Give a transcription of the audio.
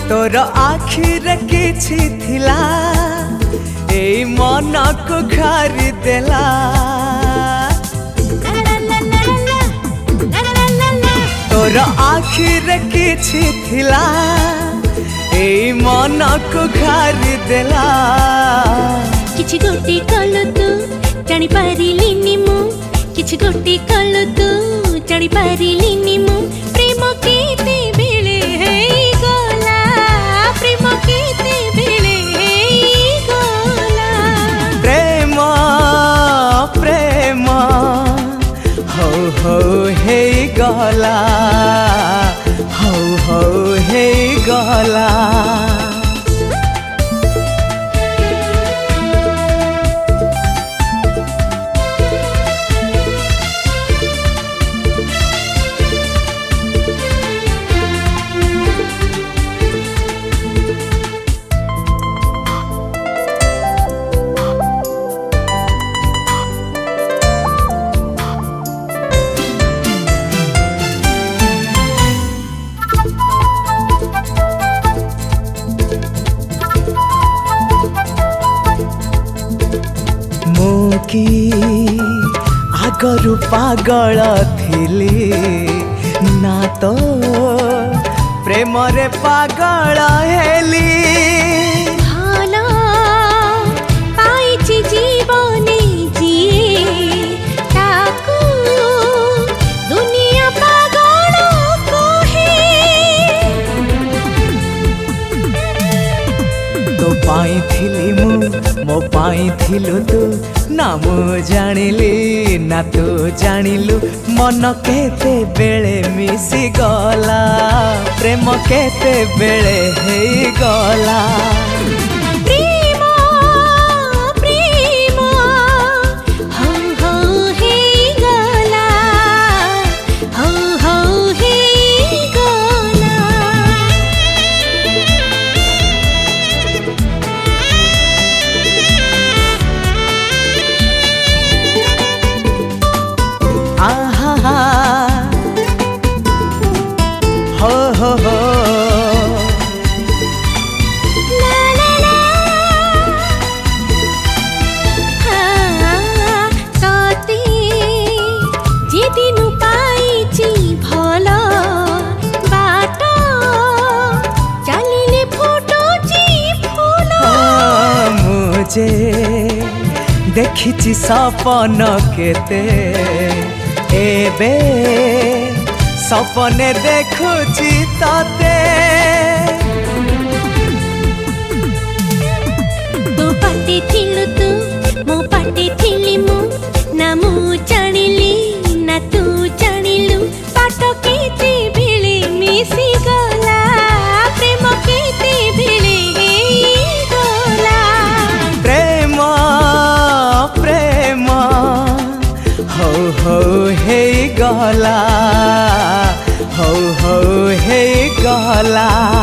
तोर आखिरे किछि थिला ए मन को खारी देला तोर आखिरे किछि थिला ए मन को खारी देला किछि गोटी कल तू जानी पारिलिनी मु किछि गोटी कल तू जानी पारिलिनी मु प्रेम केते बेले हे गला प्रेम केते बेले हे गला प्रेम प्रेम हो हो हे गला हो हो हे गला कि आगरु पागल थिली ना तो प्रेम रे पागल हेली भाला पाइछि जीवने जिए ताकू दुनिया पागल कहे तो पाई थिली मो पाई थिलु तू ना मु जानिली ना तू जानिलु मन केते बेले मिसी गला प्रेम केते बेले हे गला प्रेम प्रेम हो हो हे गला हो हो हे गला हो हो हो ला ला ला हाँ तोते जेदिनु पाइछि भल बाट चलिले फुटुछि फूल मुझे देखिछि सपन केते एबे सपने देखुछि तते तो पाटे थिलु तू मो पाटे थिली मु ना मु जानिली ना तू जानिलु पाट केते बेले मिसी गला प्रेम केते बेले गला प्रेम प्रेम हो हो हे गला हो हो हे गला।